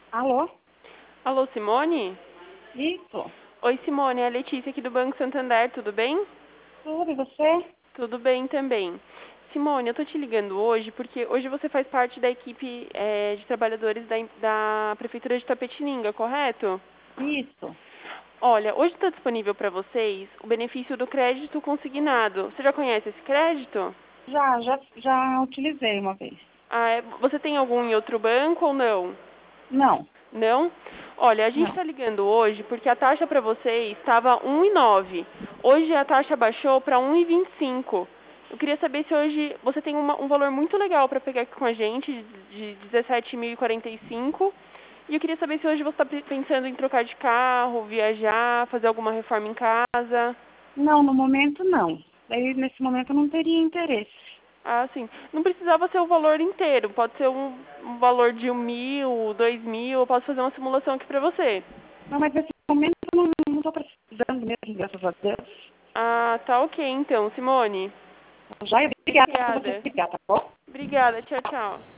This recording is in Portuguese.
Alô? Alô, Simone? Isso? Oi, Simone, é a Letícia aqui do Banco Santander, tudo bem? Tudo, e você? Tudo bem também. Simone, eu tô te ligando hoje porque hoje você faz parte da equipe de trabalhadores da Prefeitura de Tapetininga, correto? Isso. Olha, hoje está disponível para vocês o benefício do crédito consignado. Você já conhece esse crédito? Já utilizei uma vez. Você tem algum em outro banco ou não? Não, Não? Olha, a gente não. está ligando hoje porque a taxa para vocês estava 1,9. Hoje a taxa baixou para 1,25. Eu queria saber se hoje você tem um valor muito legal para pegar aqui com a gente, de 17.045. E eu queria saber se hoje você está pensando em trocar de carro, viajar, fazer alguma reforma em casa. Não, no momento não. Daí, nesse momento, eu não teria interesse. Ah, sim. Não precisava ser o valor inteiro. Pode ser um valor de 1.000, 2.000. Eu posso fazer uma simulação aqui para você. Não, mas nesse momento eu não estou precisando mesmo, graças a Deus. Ah, tá ok então, Simone. Já obrigada por você Obrigada. explicar, tá bom? Obrigada. Tchau, tchau.